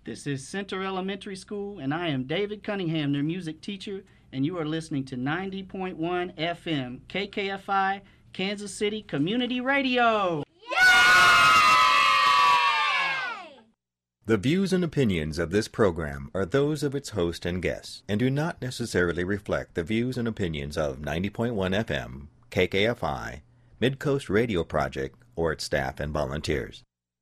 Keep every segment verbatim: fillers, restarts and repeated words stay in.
This is Center Elementary School, and I am David Cunningham, their music teacher, and you are listening to ninety point one F M, K K F I, Kansas City Community Radio. The views and opinions of this program are those of its host and guests, and do not necessarily reflect the views and opinions of ninety point one F M, K K F I, Midcoast Radio Project, or its staff and volunteers.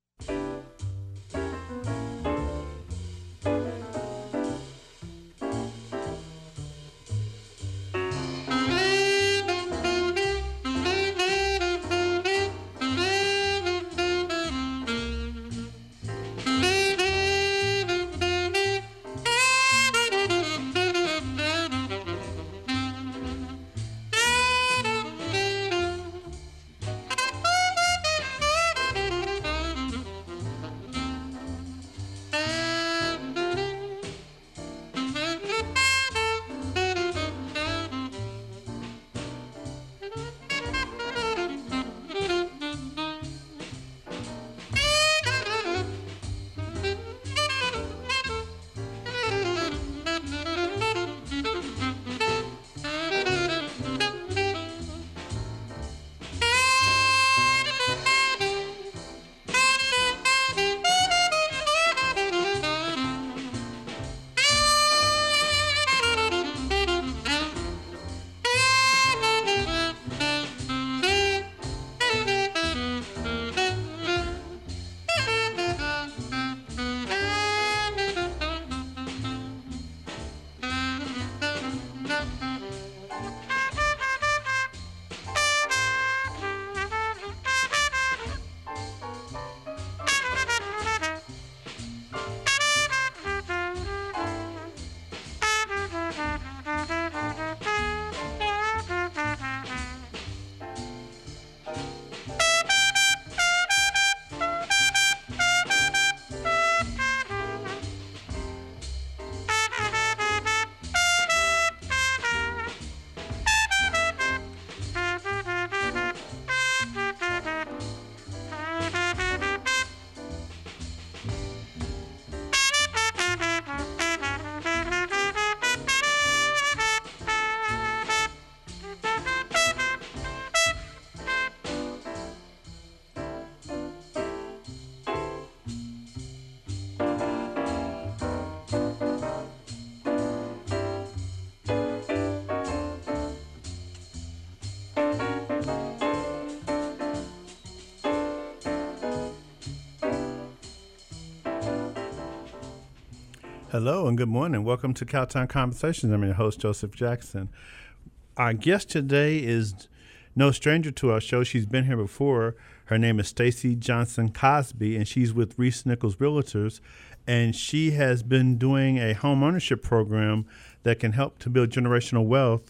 Hello and good morning. Welcome to Cowtown Conversations. I'm your host, Joseph Jackson. Our guest today is no stranger to our show. She's been here before. Her name is Stacy Johnson Cosby, and she's with Reese Nichols Realtors. And she has been doing a home ownership program that can help to build generational wealth.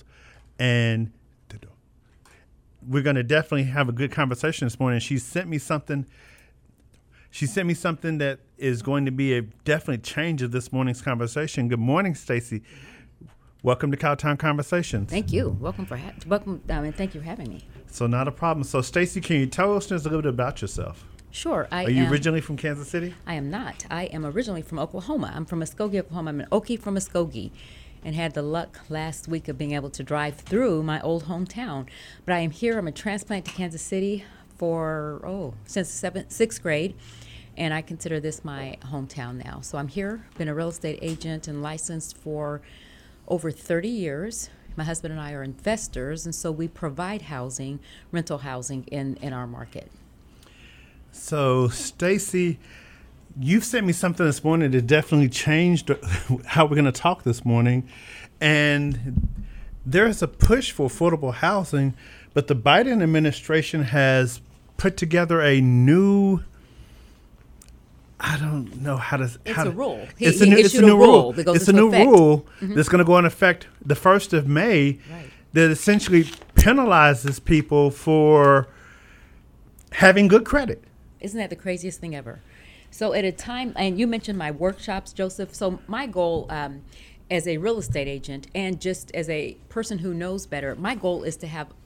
And we're going to definitely have a good conversation this morning. She sent me something. She sent me something that is going to be a definitely change of this morning's conversation. Good morning, Stacy. Welcome to Cowtown Conversations. Thank you. Welcome for ha- welcome, um, and thank you for having me. So not a problem. So, Stacy, can you tell us just a little bit about yourself? Sure. I Are you am, originally from Kansas City? I am not. I am originally from Oklahoma. I'm from Muskogee, Oklahoma. I'm an Okie from Muskogee, and had the luck last week of being able to drive through my old hometown. But I am here. I'm a transplant to Kansas City for oh since seventh, sixth grade. And I consider this my hometown now. So I'm here, been a real estate agent and licensed for over thirty years. My husband and I are investors, and so we provide housing, rental housing in, in our market. So, Stacy, you've sent me something this morning that definitely changed how we're going to talk this morning. And there's a push for affordable housing, but the Biden administration has put together a new I don't know how to. It's how a to, rule. He, it's he a new, it's a new rule. That goes it's a into new effect. rule mm-hmm. that's going to go into effect the first of May. Right. That essentially penalizes people for having good credit. Isn't that the craziest thing ever? So at a time, and you mentioned my workshops, Joseph. So my goal um, as a real estate agent and just as a person who knows better, my goal is to have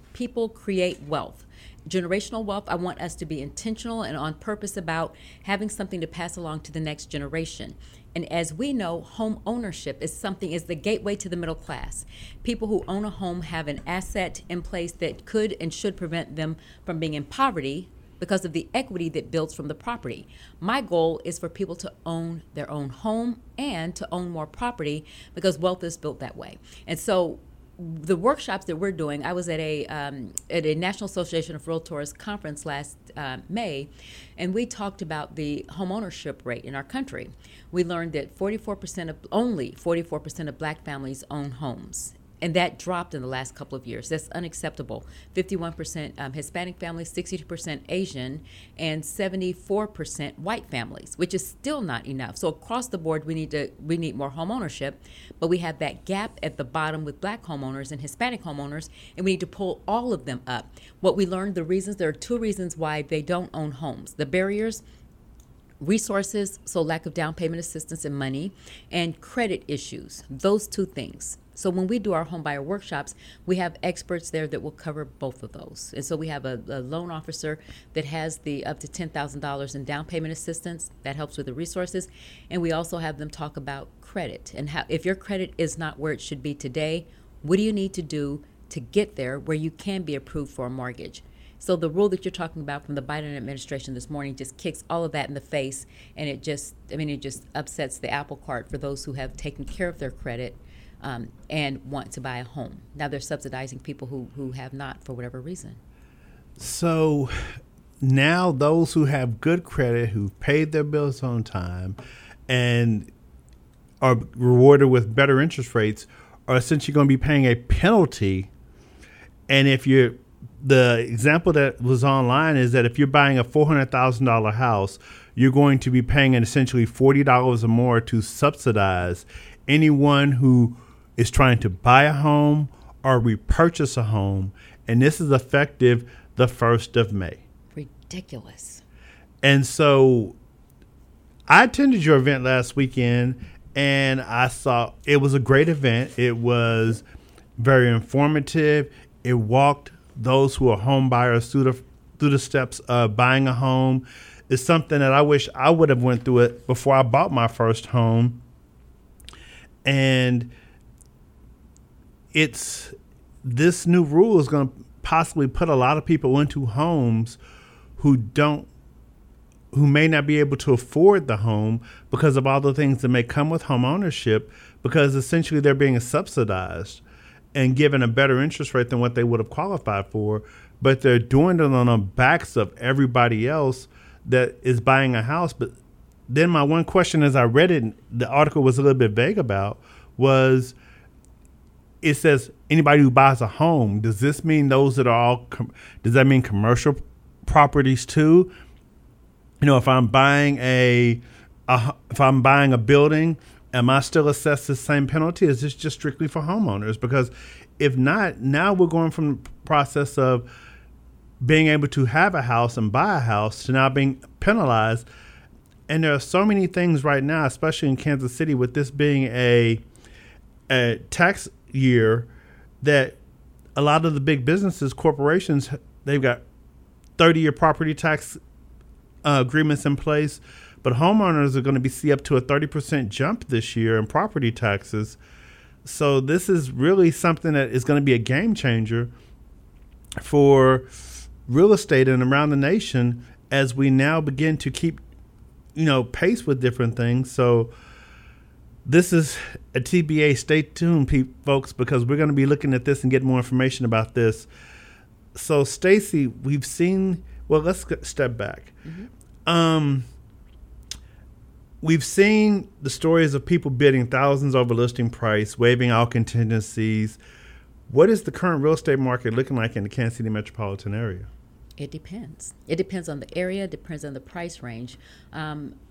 people create wealth. Generational wealth, I want us to be intentional and on purpose about having something to pass along to the next generation. And as we know, home ownership is something, is the gateway to the middle class. People who own a home have an asset in place that could and should prevent them from being in poverty because of the equity that builds from the property. My goal is for people to own their own home and to own more property because wealth is built that way. And so the workshops that we're doing, I was at a um, at a National Association of Realtors conference last uh, May, and we talked about the home ownership rate in our country. We learned that forty-four percent of only forty-four percent of black families own homes. And that dropped in the last couple of years. That's unacceptable. fifty-one percent um, Hispanic families, sixty-two percent Asian, and seventy-four percent white families, which is still not enough. So across the board, we need to we need more home ownership, but we have that gap at the bottom with black homeowners and Hispanic homeowners, and we need to pull all of them up. What we learned, the reasons, there are two reasons why they don't own homes. The barriers, resources, so lack of down payment assistance and money, and credit issues, those two things. So when we do our home buyer workshops, we have experts there that will cover both of those. And so we have a, a loan officer that has the up to ten thousand dollars in down payment assistance. That helps with the resources. And we also have them talk about credit and how, if your credit is not where it should be today, what do you need to do to get there where you can be approved for a mortgage? So the rule that you're talking about from the Biden administration this morning just kicks all of that in the face, and it just, I mean, it just upsets the apple cart for those who have taken care of their credit um, and want to buy a home. Now they're subsidizing people who, who have not for whatever reason. So now those who have good credit, who've paid their bills on time, and are rewarded with better interest rates, are essentially going to be paying a penalty. And if you're, the example that was online is that if you're buying a four hundred thousand dollars house, you're going to be paying an essentially forty dollars or more to subsidize anyone who is trying to buy a home or repurchase a home. And this is effective the first of May. Ridiculous. And so I attended your event last weekend, and I saw it was a great event. It was very informative. It walked those who are home buyers through the through the steps of buying a home. It's something that I wish I would have went through it before I bought my first home. And it's this new rule is going to possibly put a lot of people into homes who don't who may not be able to afford the home because of all the things that may come with home ownership, because essentially they're being subsidized and given a better interest rate than what they would have qualified for, but they're doing it on the backs of everybody else that is buying a house. But then my one question as I read it, the article was a little bit vague about, was it says anybody who buys a home. Does this mean those that are all, com- does that mean commercial properties too? You know, if I'm buying a, a if I'm buying a building, am I still assessed the same penalty? Is this just strictly for homeowners? Because if not, now we're going from the process of being able to have a house and buy a house to now being penalized. And there are so many things right now, especially in Kansas City, with this being a, a tax year, that a lot of the big businesses, corporations, they've got thirty-year property tax uh, agreements in place. But homeowners are going to be see up to a thirty percent jump this year in property taxes. So this is really something that is going to be a game changer for real estate and around the nation as we now begin to keep, you know, pace with different things. So this is a T B A. Stay tuned, pe- folks, because we're going to be looking at this and get more information about this. So, Stacey, we've seen, well, let's step back. Mm-hmm. Um, We've seen the stories of people bidding thousands over listing price, waiving all contingencies. What is the current real estate market looking like in the Kansas City metropolitan area? It depends. It depends on the area, depends on the price range. Um,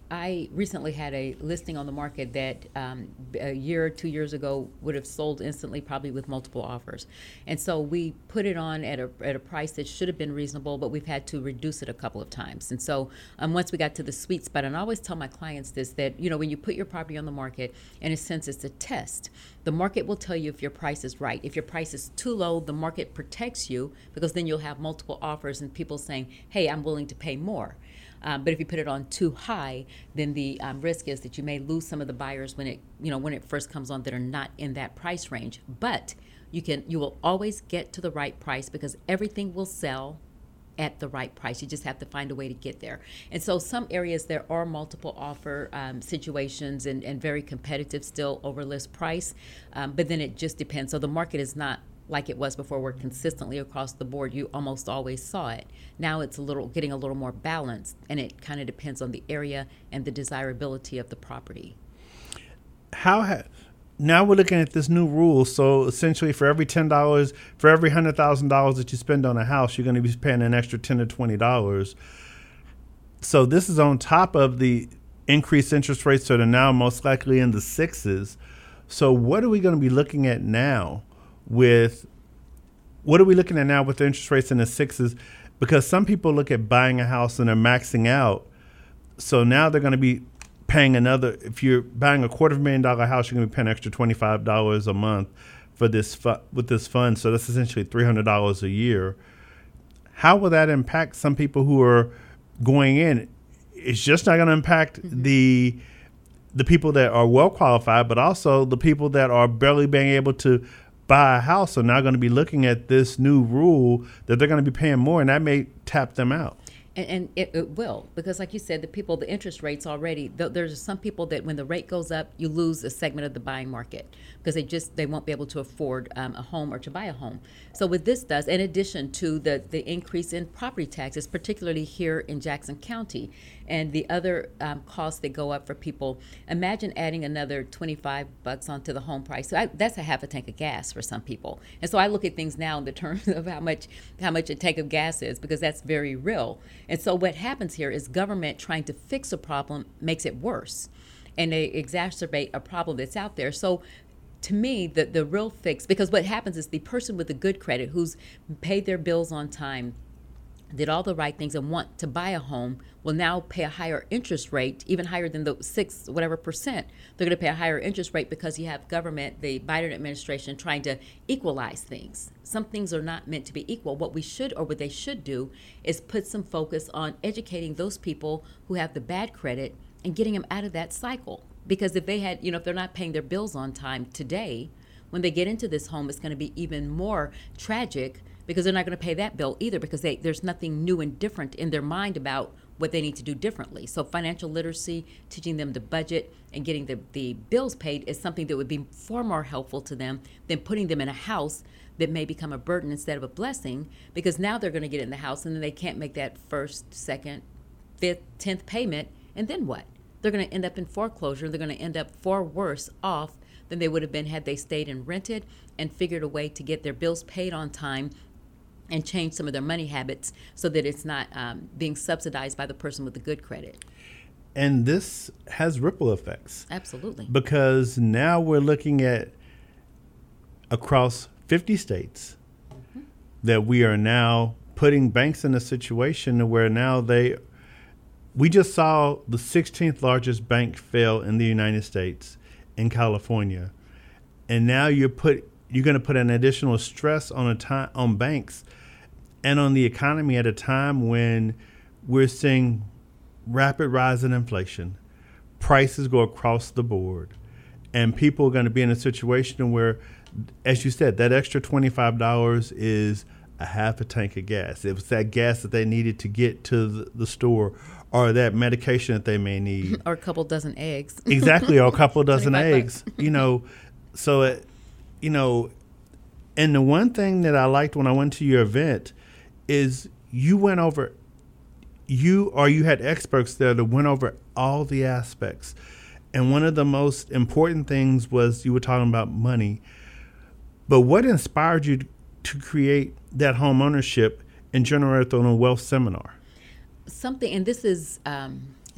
I recently had a listing on the market that um, a year or two years ago would have sold instantly, probably with multiple offers. And so we put it on at a at a price that should have been reasonable, but we've had to reduce it a couple of times. And so um, once we got to the sweet spot, and I always tell my clients this, that, you know, when you put your property on the market, in a sense, it's a test. The market will tell you if your price is right. If your price is too low, the market protects you, because then you'll have multiple offers and people saying, hey, I'm willing to pay more. Um, but if you put it on too high, then the um, risk is that you may lose some of the buyers when it, you know, when it first comes on that are not in that price range. But you can, you will always get to the right price, because everything will sell at the right price. You just have to find a way to get there. And so some areas there are multiple offer um, situations and, and very competitive still over list price. Um, but then it just depends. So the market is not like it was before, where consistently across the board you almost always saw it. Now it's a little getting a little more balanced, and it kind of depends on the area and the desirability of the property. How ha- now we're looking at this new rule. So essentially, for every ten dollars, for every hundred thousand dollars that you spend on a house, you're going to be paying an extra ten to twenty dollars. So this is on top of the increased interest rates that are now most likely in the sixes. So what are we going to be looking at now? With what are we looking at now with the interest rates in the sixes? Because some people look at buying a house and they're maxing out. So now they're going to be paying another. If you're buying a quarter of a million dollar house, you're going to be paying an extra twenty-five dollars a month for this fu- with this fund. So that's essentially three hundred dollars a year. How will that impact some people who are going in? It's just not going to impact mm-hmm. the the people that are well qualified, but also the people that are barely being able to buy a house are now going to be looking at this new rule that they're going to be paying more, and that may tap them out. And, and it, it will, because like you said, the people, the interest rates already, th- there's some people that when the rate goes up, you lose a segment of the buying market, because they just, they won't be able to afford um, a home or to buy a home. So what this does, in addition to the, the increase in property taxes, particularly here in Jackson County, and the other um, costs that go up for people, imagine adding another twenty-five bucks onto the home price. So I, that's a half a tank of gas for some people. And so I look at things now in the terms of how much how much a tank of gas is, because that's very real. And so what happens here is government trying to fix a problem makes it worse, and they exacerbate a problem that's out there. So to me, the, the real fix, because what happens is the person with the good credit who's paid their bills on time, did all the right things, and want to buy a home will now pay a higher interest rate, even higher than the six whatever percent. They're going to pay a higher interest rate because you have government, the Biden administration, trying to equalize things. Some things are not meant to be equal. What we should, or what they should do, is put some focus on educating those people who have the bad credit and getting them out of that cycle. Because if they had, you know, if they're not paying their bills on time today, when they get into this home, it's going to be even more tragic, because they're not going to pay that bill either, because they, there's nothing new and different in their mind about what they need to do differently. So financial literacy, teaching them to budget and getting the, the bills paid is something that would be far more helpful to them than putting them in a house that may become a burden instead of a blessing, because now they're going to get in the house and then they can't make that first, second, fifth, tenth payment, and then what? They're going to end up in foreclosure. They're going to end up far worse off than they would have been had they stayed and rented and figured a way to get their bills paid on time and change some of their money habits so that it's not um, being subsidized by the person with the good credit. And this has ripple effects. Absolutely. Because now we're looking at across fifty states mm-hmm. that we are now putting banks in a situation where now they, we just saw the sixteenth largest bank fail in the United States in California. And now you're put, you're going to put an additional stress on a time on banks and on the economy at a time when we're seeing rapid rise in inflation, prices go across the board, and people are going to be in a situation where, as you said, that extra twenty-five dollars is a half a tank of gas. It was that gas that they needed to get to the, the store, or that medication that they may need. Or a couple dozen eggs. Exactly, or a couple dozen eggs. You know, so, it, you know, and the one thing that I liked when I went to your event is you went over, you or you had experts there that went over all the aspects. And one of the most important things was you were talking about money. But what inspired you to create that home ownership and generational wealth seminar? Something, and this is um,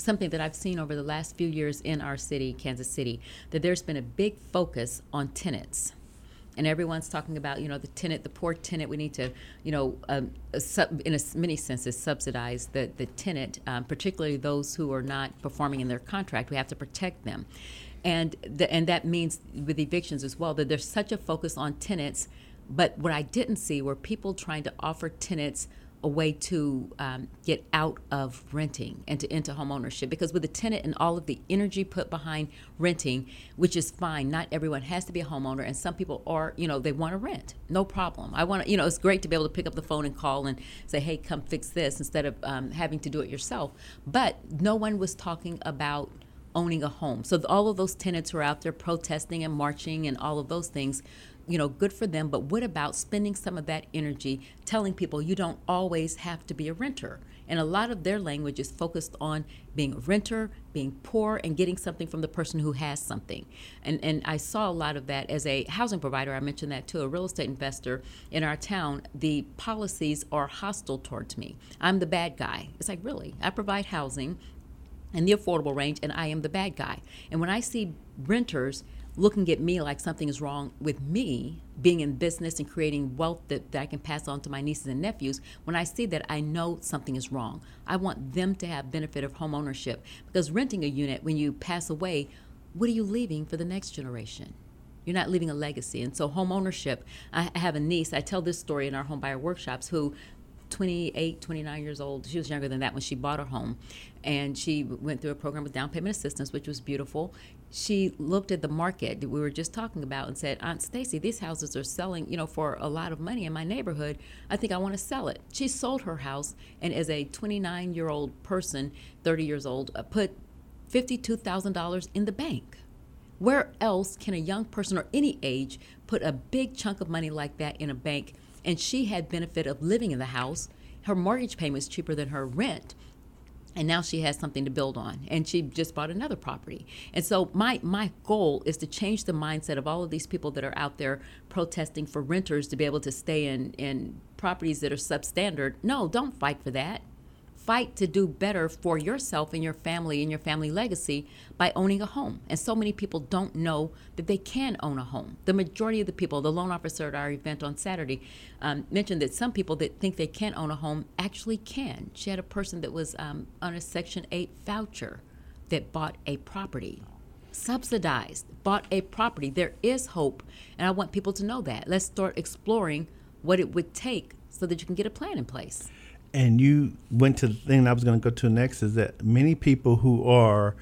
something that I've seen over the last few years in our city, Kansas City, that there's been a big focus on tenants. And everyone's talking about, you know, the tenant, the poor tenant. We need to, you know, um, sub, in a, many senses, subsidize the, the tenant, um, particularly those who are not performing in their contract. We have to protect them. And the, and that means with evictions as well, that there's such a focus on tenants. But what I didn't see were people trying to offer tenants a way to um, get out of renting and to into home ownership. Because with the tenant and all of the energy put behind renting, which is fine, not everyone has to be a homeowner, and some people are, you know, they want to rent, no problem. I want to, you know, it's great to be able to pick up the phone and call and say, hey, come fix this, instead of um, having to do it yourself. But no one was talking about owning a home. So all of those tenants who are out there protesting and marching and all of those things, you know, good for them. But what about spending some of that energy telling people you don't always have to be a renter? And a lot of their language is focused on being a renter, being poor, and getting something from the person who has something. And and I saw a lot of that as a housing provider. I mentioned that too, a real estate investor in our town. The policies are hostile towards me. I'm the bad guy. It's like, really? I provide housing in the affordable range, and I am the bad guy. And when I see renters looking at me like something is wrong with me being in business and creating wealth that, that I can pass on to my nieces and nephews, when I see that, I know something is wrong. I want them to have benefit of home ownership, because renting a unit, when you pass away, what are you leaving for the next generation? You're not leaving a legacy. And so home ownership, I have a niece, I tell this story in our home buyer workshops, who twenty-eight, twenty-nine years old. She was younger than that when she bought her home. And she went through a program with down payment assistance, which was beautiful. She looked at the market that we were just talking about and said, Aunt Stacy, these houses are selling, you know, for a lot of money in my neighborhood. I think I want to sell it. She sold her house, and as a twenty-nine-year-old person, thirty years old, uh, put fifty-two thousand dollars in the bank. Where else can a young person or any age put a big chunk of money like that in a bank? And she had benefit of living in the house. Her mortgage payment was cheaper than her rent. And now she has something to build on. And she just bought another property. And so my, my goal is to change the mindset of all of these people that are out there protesting for renters to be able to stay in, in properties that are substandard. No, don't fight for that. Fight to do better for yourself and your family and your family legacy by owning a home. And so many people don't know that they can own a home. The majority of the people, the loan officer at our event on Saturday um, mentioned that some people that think they can't own a home actually can. She had a person that was um, on a Section eight voucher that bought a property, subsidized, bought a property. There is hope, and I want people to know that. Let's start exploring what it would take so that you can get a plan in place. And you went to the thing I was going to go to next, is that many people who are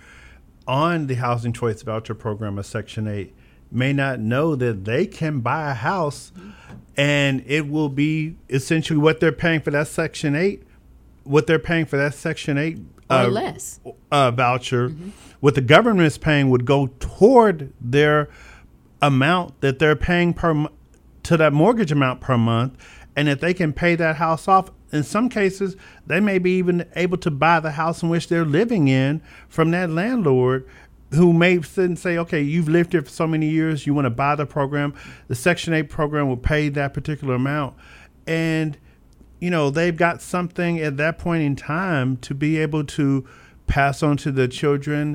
on the Housing Choice Voucher Program of Section eight may not know that they can buy a house, and it will be essentially what they're paying for that Section eight, what they're paying for that Section eight or uh, less uh, voucher, mm-hmm. what the government is paying would go toward their amount that they're paying per m- to that mortgage amount per month. And if they can pay that house off, in some cases, they may be even able to buy the house in which they're living in from that landlord, who may sit and say, okay, you've lived here for so many years, you want to buy the program. The Section eight program will pay that particular amount. And, you know, they've got something at that point in time to be able to pass on to their children.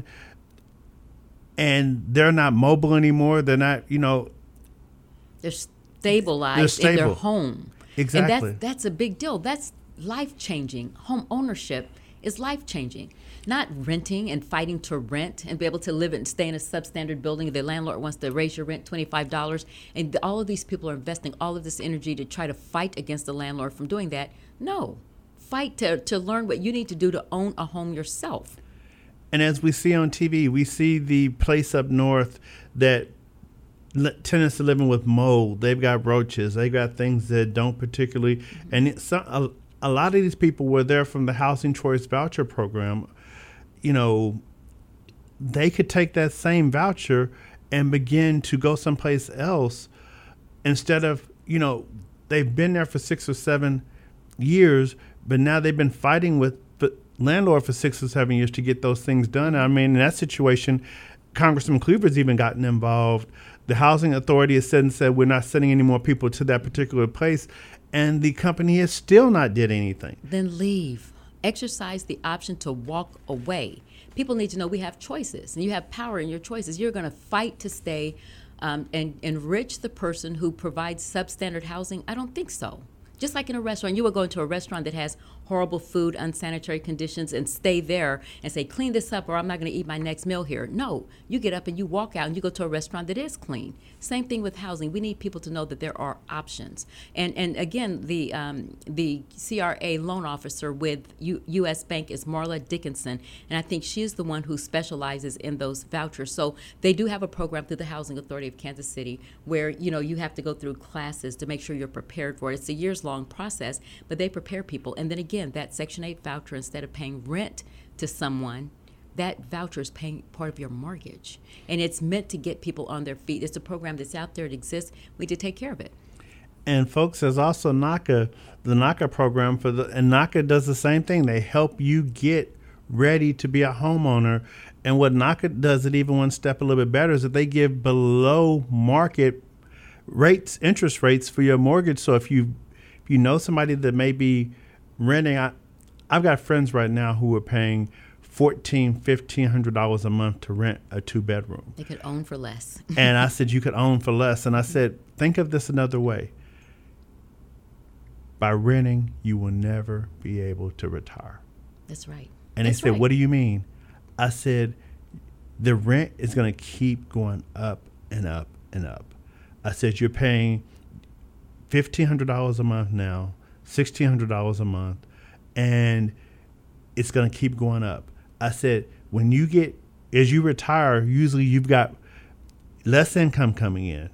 And they're not mobile anymore. They're not, you know. They're stabilized they're stable. in their home. Exactly. And that's, that's a big deal. That's life-changing. Home ownership is life-changing. Not renting and fighting to rent and be able to live and stay in a substandard building. The landlord wants to raise your rent twenty-five dollars. And all of these people are investing all of this energy to try to fight against the landlord from doing that. No. Fight to, to learn what you need to do to own a home yourself. And as we see on T V, we see the place up north that tenants are living with mold. They've got roaches. They've got things that don't particularly. Mm-hmm. And it's a, a lot of these people were there from the Housing Choice Voucher Program. You know, they could take that same voucher and begin to go someplace else instead of, you know, they've been there for six or seven years, but now they've been fighting with the landlord for six or seven years to get those things done. I mean, in that situation, Congressman Cleaver's even gotten involved. The housing authority has said and said, we're not sending any more people to that particular place. And the company has still not did anything. Then leave. exercise the option to walk away. People need to know we have choices, and you have power in your choices. You're going to fight to stay um, and enrich the person who provides substandard housing. I don't think so. Just like in a restaurant, you would go into a restaurant that has horrible food, unsanitary conditions, and stay there and say, clean this up or I'm not going to eat my next meal here. No, you get up and you walk out and you go to a restaurant that is clean. Same thing with housing. We need people to know that there are options. And and again, the um, the C R A loan officer with U- U.S. Bank is Marla Dickinson, and I think she is the one who specializes in those vouchers. So they do have a program through the Housing Authority of Kansas City where, you know, you have to go through classes to make sure you're prepared for it. It's a years-long process, but they prepare people. And then again, Again, that Section eight voucher, instead of paying rent to someone, that voucher is paying part of your mortgage. And it's meant to get people on their feet. It's a program that's out there. It exists. We need to take care of it. And folks, there's also NACA, the NACA program for the, and NACA does the same thing. They help you get ready to be a homeowner. And what NACA does it even one step a little bit better is that they give below market rates, interest rates for your mortgage. So if you if you know somebody that may be renting, I, I've got friends right now who are paying fourteen hundred dollars, fifteen hundred dollars a month to rent a two bedroom. They could own for less. And I said, you could own for less. And I said, think of this another way. By renting, you will never be able to retire. That's right. And That's they said, right. what do you mean? I said, the rent is going to keep going up and up and up. I said, you're paying fifteen hundred dollars a month now, sixteen hundred dollars a month, and it's going to keep going up. I said, when you get, as you retire, usually you've got less income coming in,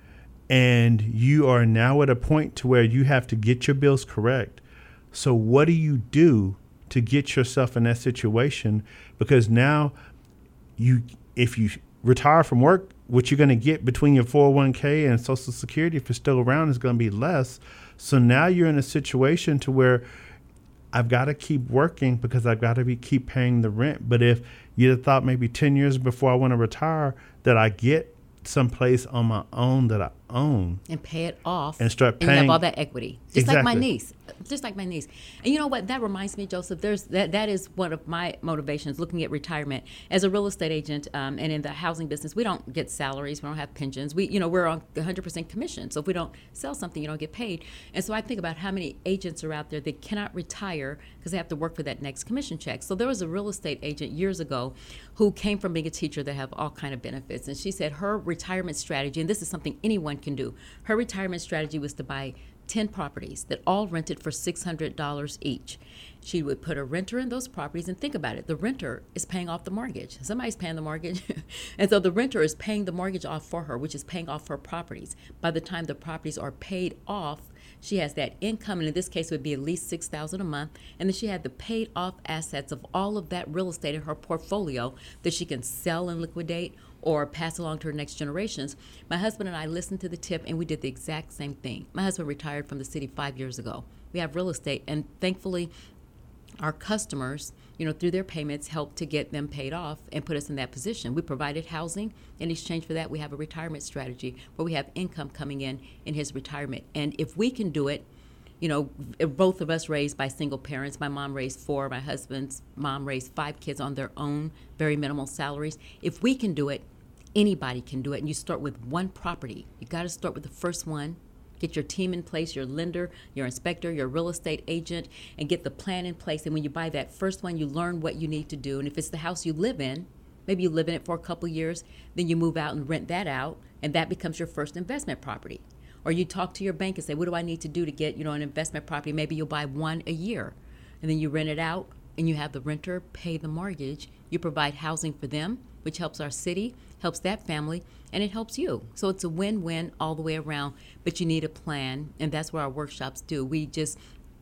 and you are now at a point to where you have to get your bills correct. So what do you do to get yourself in that situation? Because now you, if you retire from work, what you're going to get between your four oh one k and Social Security, if you're still around, is going to be less. So now you're in a situation to where I've got to keep working because I've got to be keep paying the rent. But if you'd have thought maybe ten years before I want to retire that I get someplace on my own that I own and pay it off and start and paying, you have all that equity, just like my Exactly. niece, just like my niece. And you know what? That reminds me, Joseph. There's that. That is one of my motivations. Looking at retirement as a real estate agent, um, and in the housing business, we don't get salaries. We don't have pensions. We, you know, we're on one hundred percent commission. So if we don't sell something, you don't get paid. And so I think about how many agents are out there that cannot retire because they have to work for that next commission check. So there was a real estate agent years ago who came from being a teacher that have all kind of benefits, and she said her retirement strategy, and this is something anyone can do. Her retirement strategy was to buy ten properties that all rented for six hundred dollars each. She would put a renter in those properties, and think about it. The renter is paying off the mortgage. Somebody's paying the mortgage. And so the renter is paying the mortgage off for her, which is paying off her properties. By the time the properties are paid off, she has that income, and in this case it would be at least six thousand dollars a month. And then she had the paid off assets of all of that real estate in her portfolio that she can sell and liquidate or pass along to her next generations. My husband and I listened to the tip, and we did the exact same thing. My husband retired from the city five years ago. We have real estate, and thankfully our customers, you know, through their payments, helped to get them paid off and put us in that position. We provided housing. In exchange for that, we have a retirement strategy where we have income coming in in his retirement. And if we can do it, you know, both of us raised by single parents. My mom raised four. My husband's mom raised five kids on their own, very minimal salaries. If we can do it, anybody can do it. And you start with one property. You got to start with the first one. Get your team in place, your lender, your inspector, your real estate agent, and get the plan in place. And when you buy that first one, you learn what you need to do. And if it's the house you live in, maybe you live in it for a couple years, then you move out and rent that out, and that becomes your first investment property. Or you talk to your bank and say, what do I need to do to get, you know, an investment property? Maybe you'll buy one a year, and then you rent it out, and you have the renter pay the mortgage. You provide housing for them, which helps our city, helps that family, and it helps you. So it's a win-win all the way around, but you need a plan, and that's what our workshops do. We just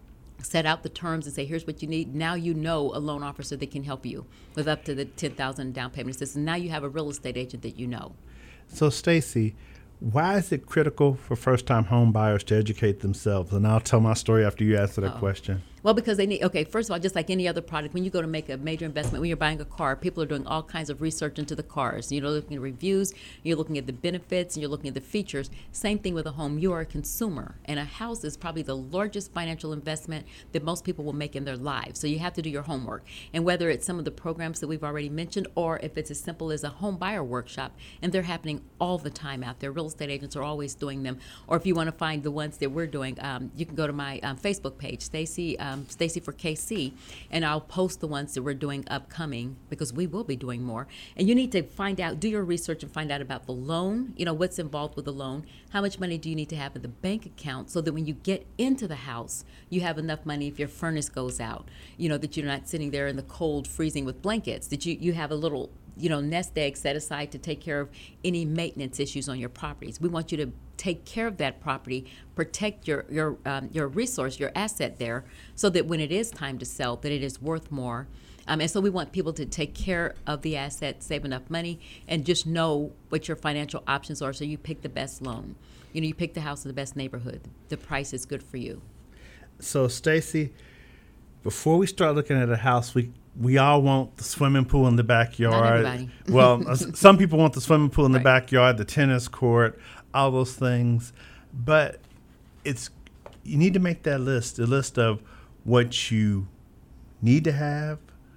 set out the terms and say, here's what you need. Now you know a loan officer that can help you with up to the ten thousand dollars down payment assistance. Now you have a real estate agent that you know. So, Stacy, why is it critical for first-time home buyers to educate themselves? And I'll tell my story after you answer that Uh-oh. question. Well, because they need, okay, first of all, just like any other product, when you go to make a major investment, when you're buying a car, people are doing all kinds of research into the cars. You're looking at reviews, you're looking at the benefits, and you're looking at the features. Same thing with a home. You are a consumer, and a house is probably the largest financial investment that most people will make in their lives. So you have to do your homework. And whether it's some of the programs that we've already mentioned, or if it's as simple as a home buyer workshop, and they're happening all the time out there. Real estate agents are always doing them. Or if you want to find the ones that we're doing, um, you can go to my um, Facebook page, Stacy um, Stacy for K C, and I'll post the ones that we're doing upcoming, because we will be doing more. And you need to find out, do your research and find out about the loan, you know, what's involved with the loan, how much money do you need to have in the bank account, so that when you get into the house, you have enough money if your furnace goes out, you know, that you're not sitting there in the cold freezing with blankets, that you, you have a little, you know, nest egg set aside to take care of any maintenance issues on your properties. We want you to take care of that property, protect your your um, your resource, your asset there, so that when it is time to sell, that it is worth more. Um, and so we want people to take care of the asset, save enough money, and just know what your financial options are, so you pick the best loan. You know, you pick the house in the best neighborhood. The price is good for you. So, Stacy, before we start looking at a house, we we all want the swimming pool in the backyard. Not everybody. Well, some people want the swimming pool in the Right. backyard, the tennis court, all those things. But it's you need to make that list, a list of what you need to have,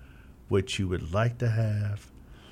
what you would like to have,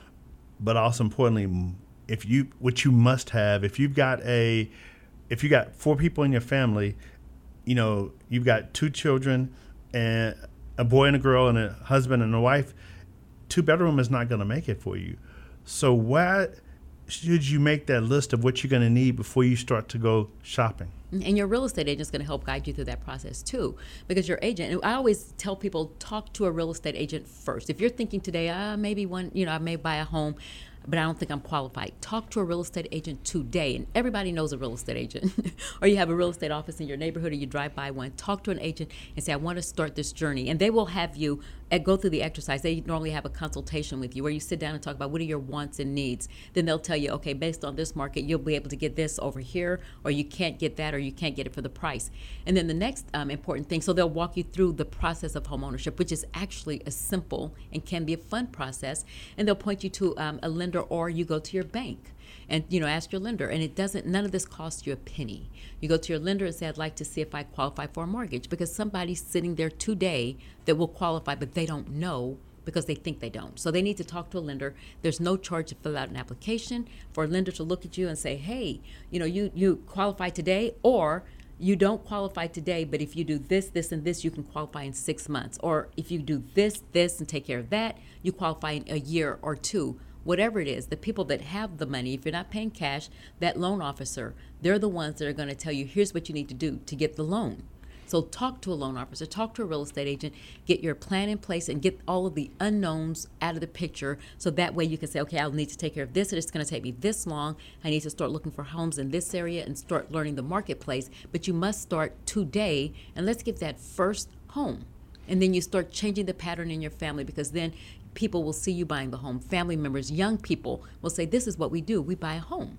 but also importantly, if you what you must have. If you've got a if you got four people in your family, you know, you've got two children and a boy and a girl and a husband and a wife, two bedroom is not going to make it for you. So why should you make that list of what you're going to need before you start to go shopping? And your real estate agent is going to help guide you through that process too, because your agent, and I always tell people, talk to a real estate agent first. If you're thinking today, ah, maybe one, you know, I may buy a home, but I don't think I'm qualified. Talk to a real estate agent today, and everybody knows a real estate agent. Or you have a real estate office in your neighborhood, or you drive by one. Talk to an agent and say, I want to start this journey, and they will have you uh, go through the exercise. They normally have a consultation with you where you sit down and talk about what are your wants and needs. Then they'll tell you, okay, based on this market, you'll be able to get this over here, or you can't get that, or you can't get it for the price. And then the next um, important thing, so they'll walk you through the process of home ownership, which is actually a simple and can be a fun process, and they'll point you to um, a lender, or you go to your bank and, you know, ask your lender. And it doesn't, none of this costs you a penny. You go to your lender and say, I'd like to see if I qualify for a mortgage, because somebody's sitting there today that will qualify, but they don't know because they think they don't. So they need to talk to a lender. There's no charge to fill out an application, for a lender to look at you and say, hey, you know, you, you qualify today, or you don't qualify today, but if you do this, this, and this, you can qualify in six months. Or if you do this, this, and take care of that, you qualify in a year or two. Whatever it is, the people that have the money, if you're not paying cash, that loan officer, they're the ones that are going to tell you, here's what you need to do to get the loan. So talk to a loan officer, talk to a real estate agent, get your plan in place, and get all of the unknowns out of the picture, so that way you can say, okay, I'll need to take care of this, and it's going to take me this long. I need to start looking for homes in this area and start learning the marketplace. But you must start today, and let's get that first home. And then you start changing the pattern in your family, because then people will see you buying the home. Family members, young people will say, this is what we do. We buy a home.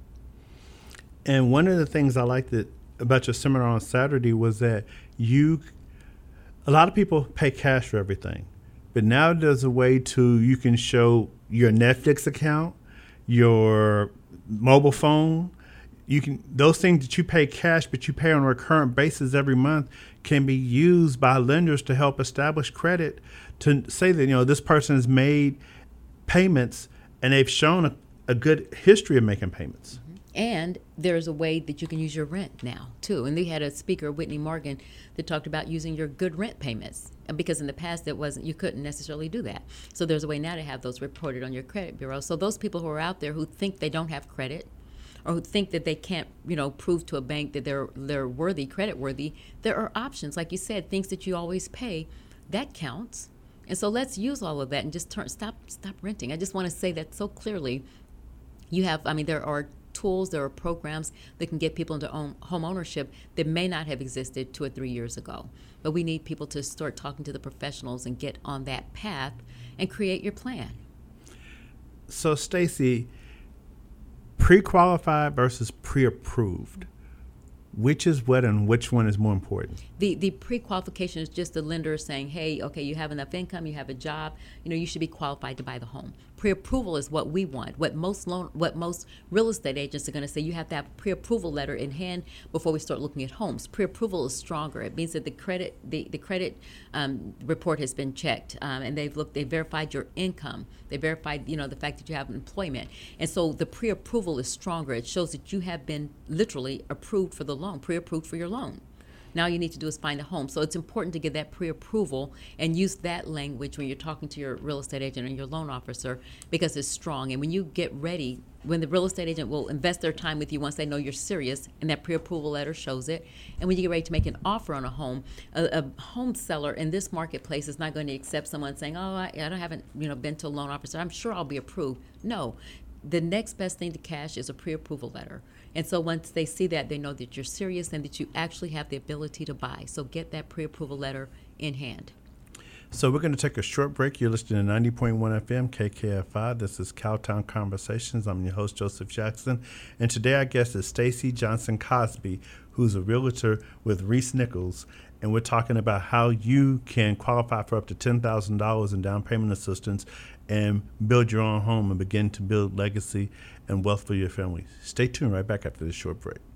And one of the things I liked that, about your seminar on Saturday was that you, a lot of people pay cash for everything, but now there's a way to, you can show your Netflix account, your mobile phone. You can, those things that you pay cash, but you pay on a recurrent basis every month, can be used by lenders to help establish credit, to say that, you know, this person has made payments and they've shown a, a good history of making payments. And there's a way that you can use your rent now, too. And they had a speaker, Whitney Morgan, that talked about using your good rent payments. And because in the past, it wasn't, you couldn't necessarily do that. So there's a way now to have those reported on your credit bureau. So those people who are out there who think they don't have credit, or who think that they can't, you know, prove to a bank that they're they're worthy, credit worthy, there are options. Like you said, things that you always pay, that counts. And so let's use all of that and just turn stop stop renting. I just want to say that so clearly. You have, I mean, there are tools, there are programs that can get people into home, home ownership that may not have existed two or three years ago. But we need people to start talking to the professionals and get on that path and create your plan. So, Stacy, pre-qualified versus pre-approved, Which is what and which one is more important? The the pre-qualification is just the lender saying, hey, okay, you have enough income, you have a job, you know, you should be qualified to buy the home. Pre-approval is what we want. What most loan, what most real estate agents are going to say, you have to have a pre-approval letter in hand before we start looking at homes. Pre-approval is stronger. It means that the credit the, the credit um, report has been checked, um, and they've looked, they verified your income. They verified, you know, the fact that you have employment. And so the pre-approval is stronger. It shows that you have been literally approved for the loan, pre-approved for your loan. Now you need to do is find a home. So it's important to get that pre-approval and use that language when you're talking to your real estate agent or your loan officer, because it's strong. And when you get ready, when the real estate agent will invest their time with you once they know you're serious, and that pre-approval letter shows it. And when you get ready to make an offer on a home, a, a home seller in this marketplace is not going to accept someone saying, oh, I, I haven't you know, been to a loan officer. I'm sure I'll be approved. No. The next best thing to cash is a pre-approval letter. And so once they see that, they know that you're serious and that you actually have the ability to buy. So get that pre-approval letter in hand. So we're going to take a short break. You're listening to ninety point one F M, K K F I. This is Cowtown Conversations. I'm your host, Joseph Jackson. And today our guest is Stacy Johnson Cosby, who's a realtor with Reese Nichols. And we're talking about how you can qualify for up to ten thousand dollars in down payment assistance and build your own home and begin to build legacy and wealth for your family. Stay tuned right back after this short break.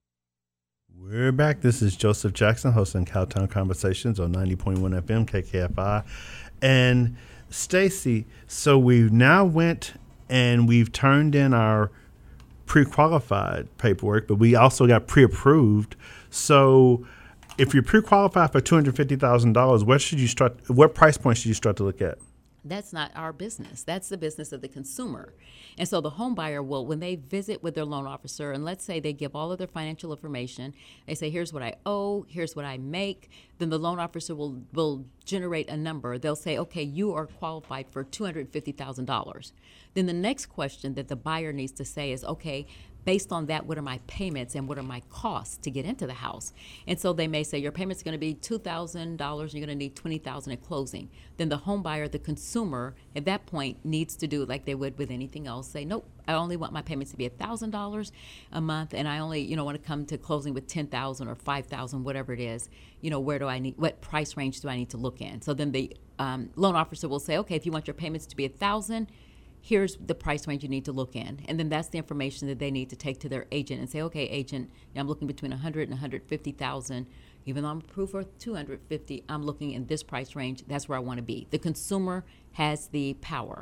We're back. This is Joseph Jackson hosting Cowtown Conversations on ninety point one F M, K K F I. And Stacy, so we now went and we've turned in our pre-qualified paperwork, but we also got pre-approved. So if you're pre-qualified for two hundred fifty thousand dollars, what should you start? What price point should you start to look at? That's not our business. That's the business of the consumer. And so the home buyer will, when they visit with their loan officer, and let's say they give all of their financial information, they say, here's what I owe, here's what I make, then the loan officer will, will generate a number. They'll say, okay, you are qualified for two hundred fifty thousand dollars. Then the next question that the buyer needs to say is, okay, based on that, what are my payments and what are my costs to get into the house? And so they may say your payment's going to be two thousand dollars and you're going to need twenty thousand dollars at closing. Then the home buyer, the consumer, at that point needs to do like they would with anything else. Say, nope, I only want my payments to be one thousand dollars a month, and I only, you know, want to come to closing with ten thousand dollars or five thousand dollars, whatever it is. You know, where do I need, what price range do I need to look in? So then the um, loan officer will say, okay, if you want your payments to be one thousand dollars, here's the price range you need to look in. And then that's the information that they need to take to their agent and say, okay, agent, I'm looking between one hundred thousand and one hundred fifty thousand. Even though I'm approved for two hundred fifty, I'm looking in this price range. That's where I want to be. The consumer has the power.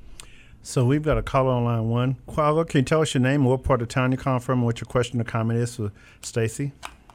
So we've got a caller on line one. Caller, can you tell us your name, what part of town you come from, and what your question or comment is for Stacy?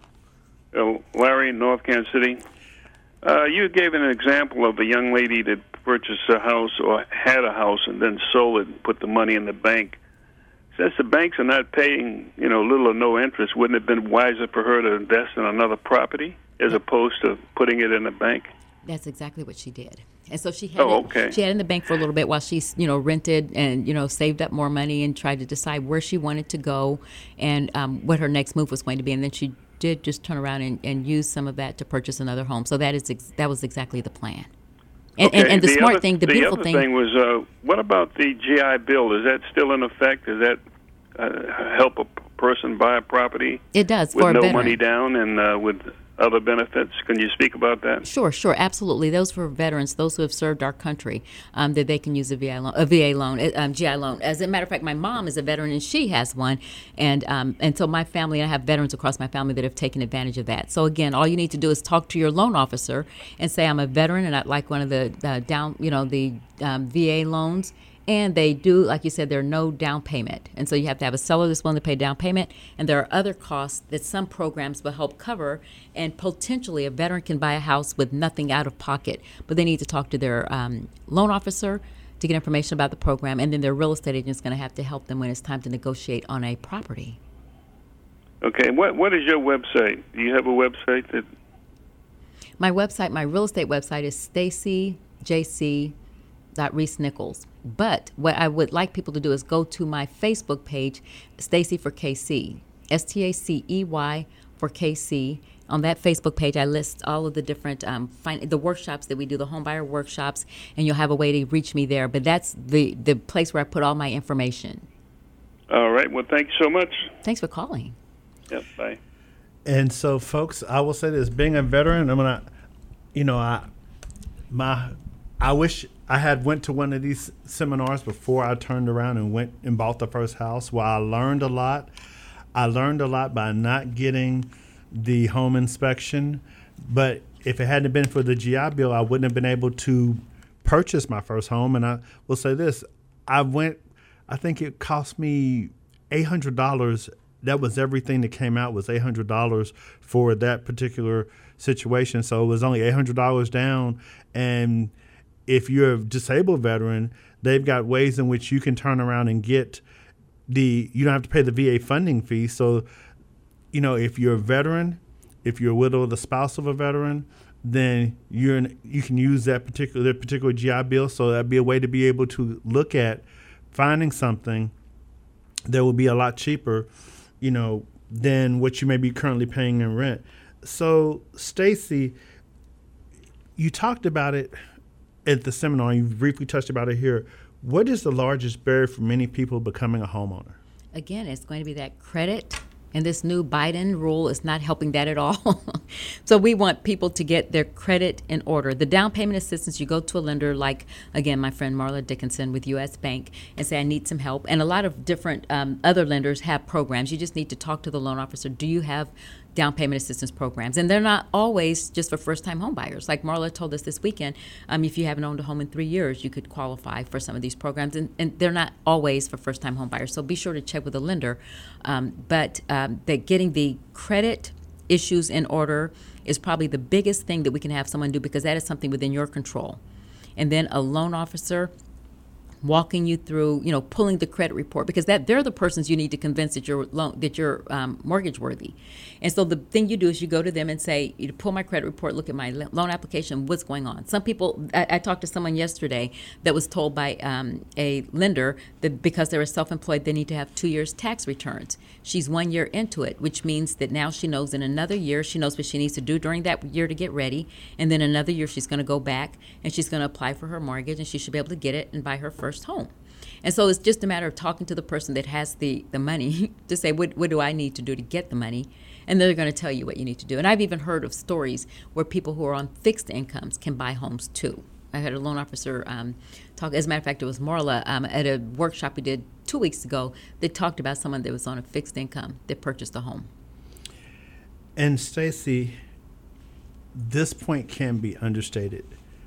Uh, Larry, North Kansas City. Uh, you gave an example of a young lady that purchased a house or had a house and then sold it and put the money in the bank. Since the banks are not paying, you know, little or no interest, wouldn't it have been wiser for her to invest in another property as opposed to putting it in the bank? That's exactly what she did. And so she had oh, it, okay. she had it in the bank for a little bit while she, you know, rented and, you know, saved up more money and tried to decide where she wanted to go and um, what her next move was going to be. And then she did just turn around and, and use some of that to purchase another home. So that is ex- that was exactly the plan. And, okay. and, and the, the smart other, thing, the, the beautiful other thing, thing was, uh, what about the G I Bill? Is that still in effect? Does that uh, help a person buy a property? It does with for a no veteran. money down and uh, with other benefits. Can you speak about that? Sure, sure, absolutely. Those for veterans, those who have served our country, um, that they can use a V I loan, a V A loan, um, G I loan. As a matter of fact, my mom is a veteran and she has one, and um, and so my family, I have veterans across my family that have taken advantage of that. So again, all you need to do is talk to your loan officer and say, I'm a veteran and I'd like one of the uh, down, you know, the um, V A loans. And they do, like you said, there are no down payment. And so you have to have a seller that's willing to pay down payment. And there are other costs that some programs will help cover. And potentially a veteran can buy a house with nothing out of pocket. But they need to talk to their um, loan officer to get information about the program. And then their real estate agent is going to have to help them when it's time to negotiate on a property. Okay. What What is your website? Do you have a website that... My website, my real estate website is stacy j c dot reese nichols. But what I would like people to do is go to my Facebook page, Stacy for K C, S T A C E Y for K C. On that Facebook page, I list all of the different um, fin- the workshops that we do, the home buyer workshops, and you'll have a way to reach me there. But that's the, the place where I put all my information. All right. Well, thank you so much. Thanks for calling. Yep, bye. And so, folks, I will say this: being a veteran, I'm gonna, you know, I, my, I wish I had went to one of these seminars before I turned around and went and bought the first house. While I learned a lot, I learned a lot by not getting the home inspection. But if it hadn't been for the G I Bill, I wouldn't have been able to purchase my first home. And I will say this: I went. I think it cost me eight hundred dollars. That was everything that came out was eight hundred dollars for that particular situation. So it was only eight hundred dollars down. And if you're a disabled veteran, they've got ways in which you can turn around and get the, you don't have to pay the V A funding fee. So, you know, if you're a veteran, if you're a widow or the spouse of a veteran, then you're in, you can use that particular, that particular G I Bill. So that'd be a way to be able to look at finding something that will be a lot cheaper, you know, than what you may be currently paying in rent. So, Stacy, you talked about it at the seminar. You briefly touched about it here. What is the largest barrier for many people becoming a homeowner? Again, it's going to be that credit. And this new Biden rule is not helping that at all. So we want people to get their credit in order. The down payment assistance, you go to a lender like, again, my friend Marla Dickinson with U S Bank and say, I need some help. And a lot of different um, other lenders have programs. You just need to talk to the loan officer. Do you have down payment assistance programs? And they're not always just for first-time home buyers. Like Marla told us this weekend, um, if you haven't owned a home in three years, you could qualify for some of these programs. And, and they're not always for first-time home buyers. So be sure to check with the lender. Um, but um, that getting the credit issues in order is probably the biggest thing that we can have someone do, because that is something within your control. And then a loan officer walking you through, you know, pulling the credit report, because that they're the persons you need to convince that you're loan, that you're um, mortgage worthy. And so the thing you do is you go to them and say, you pull my credit report, look at my loan application, what's going on. Some people, I, I talked to someone yesterday that was told by um, a lender that because they're self-employed, they need to have two years tax returns. She's one year into it, which means that now she knows in another year, she knows what she needs to do during that year to get ready. And then another year, she's going to go back and she's going to apply for her mortgage, and she should be able to get it and buy her first home. And so it's just a matter of talking to the person that has the, the money to say, what, what do I need to do to get the money? And they're going to tell you what you need to do. And I've even heard of stories where people who are on fixed incomes can buy homes too. I had a loan officer um, talk, as a matter of fact, it was Marla um, at a workshop we did two weeks ago. They talked about someone that was on a fixed income that purchased a home. And Stacy, this point can be understated.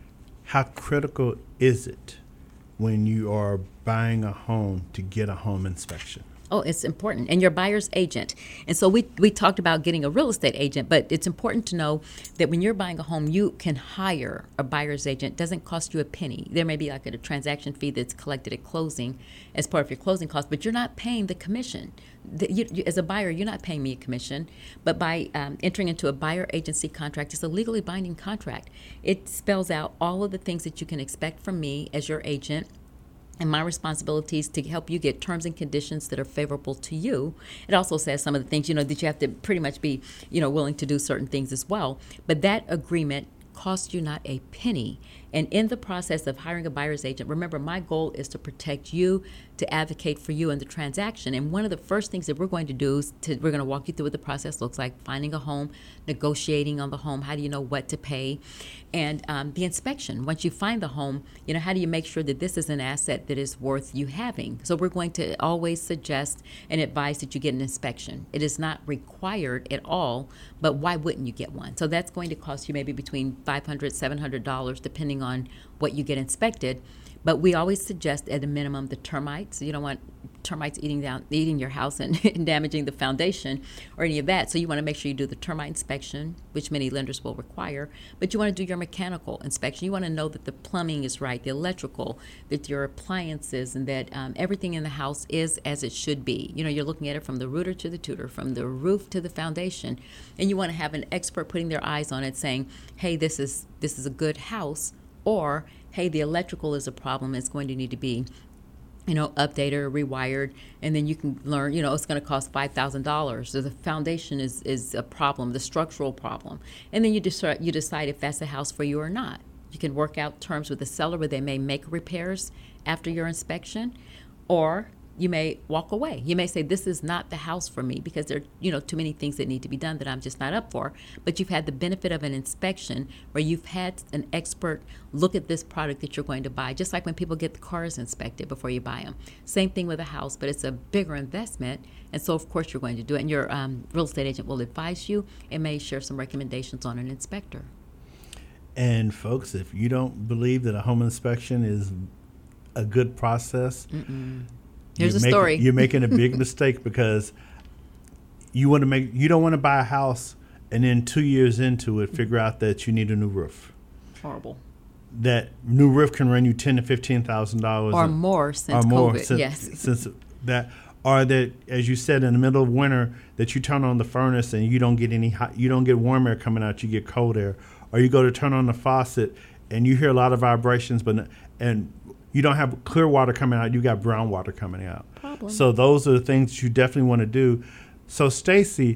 How critical is it when you are buying a home to get a home inspection? Oh, it's important. And your buyer's agent. And so we, we talked about getting a real estate agent, but it's important to know that when you're buying a home, you can hire a buyer's agent. It doesn't cost you a penny. There may be like a transaction fee that's collected at closing as part of your closing costs, but you're not paying the commission. The, you, you, as a buyer, you're not paying me a commission, but by um, entering into a buyer agency contract, it's a legally binding contract. It spells out all of the things that you can expect from me as your agent, and my responsibilities to help you get terms and conditions that are favorable to you. It also says some of the things, you know, that you have to pretty much be, you know, willing to do certain things as well. But that agreement costs you not a penny. And in the process of hiring a buyer's agent, remember, my goal is to protect you, to advocate for you in the transaction. And one of the first things that we're going to do is to, we're going to walk you through what the process looks like, finding a home, negotiating on the home, how do you know what to pay, and um, the inspection. Once you find the home, you know, how do you make sure that this is an asset that is worth you having? So we're going to always suggest and advise that you get an inspection. It is not required at all, but why wouldn't you get one? So that's going to cost you maybe between five hundred dollars, seven hundred dollars, depending on what you get inspected. But we always suggest at a minimum the termites. You don't want termites eating down, eating your house and, and damaging the foundation or any of that. So you want to make sure you do the termite inspection, which many lenders will require. But you want to do your mechanical inspection. You want to know that the plumbing is right, the electrical, that your appliances, and that um, everything in the house is as it should be. You know, you're looking at it from the rooter to the tutor, from the roof to the foundation, and you want to have an expert putting their eyes on it, saying, "Hey, this is this is a good house," or hey, the electrical is a problem, it's going to need to be, you know, updated or rewired, and then you can learn, you know, it's going to cost five thousand dollars. So the foundation is, is a problem, the structural problem. And then you decide, you decide if that's a house for you or not. You can work out terms with the seller where they may make repairs after your inspection, or you may walk away. You may say, this is not the house for me because there are, you know, too many things that need to be done that I'm just not up for. But you've had the benefit of an inspection where you've had an expert look at this product that you're going to buy, just like when people get the cars inspected before you buy them. Same thing with a house, but it's a bigger investment. And so, of course, you're going to do it. And your um, real estate agent will advise you and may share some recommendations on an inspector. And, folks, if you don't believe that a home inspection is a good process, Mm-mm. Here's you're a making, story. You're making a big mistake because you want to make you don't want to buy a house and then two years into it figure out that you need a new roof. Horrible. That new roof can run you ten to fifteen thousand dollars or more since or more COVID. Since, yes. Since that, or that, as you said, in the middle of winter, that you turn on the furnace and you don't get any hot, you don't get warm air coming out, you get cold air. Or you go to turn on the faucet and you hear a lot of vibrations, but and you don't have clear water coming out, you got brown water coming out. Problem. So those are the things you definitely want to do. So Stacy,